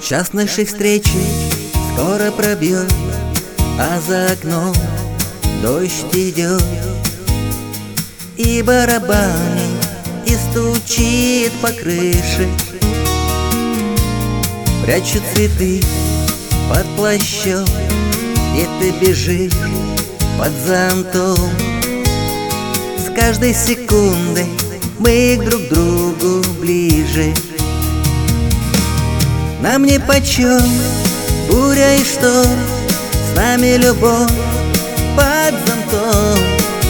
Час нашей встречи скоро пробьет, а за окном дождь идет, и барабанит, и стучит по крыше. Прячу цветы под плащом, и ты бежишь под зонтом. С каждой секундой мы друг к другу ближе. Нам нипочем буря и шторм, с нами любовь под зонтом.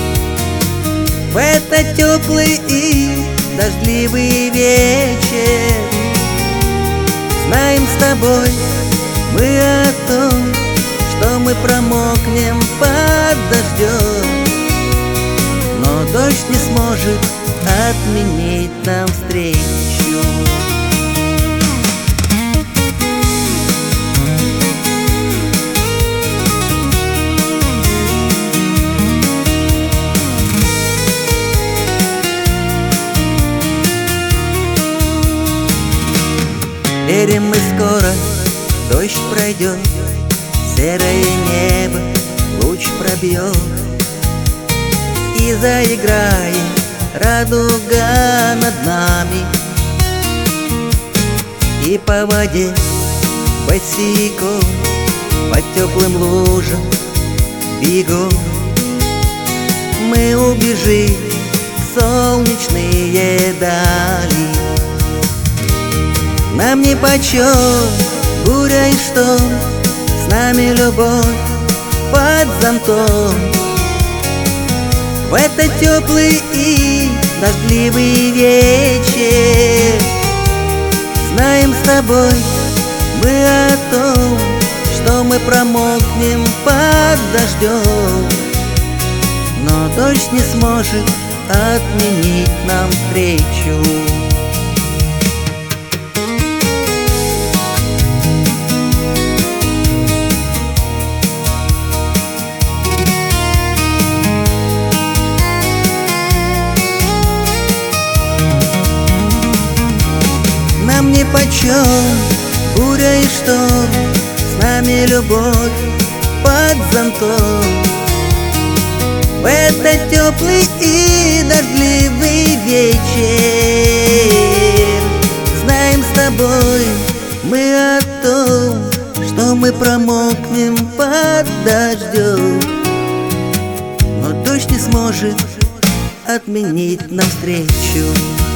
В этот теплый и дождливый вечер знаем с тобой мы о том, что мы промокнем под дождем, но дождь не сможет отменить нам встречу. Верим мы скоро, дождь пройдет, серое небо луч пробьет, и заиграет радуга над нами. И по воде босиком по теплым лужам бегом мы убежим в солнечные дали. Нам нипочем буря и шторм, с нами любовь под зонтом. В этот теплый и дождливый вечер знаем с тобой мы о том, что мы промокнем под дождем, но дождь не сможет отменить нам встречу. Нам нипочем буря и шторм, с нами любовь под зонтом. В этот теплый и дождливый вечер знаем с тобой мы о том, что мы промокнем под дождем, но дождь не сможет отменить нам встречу.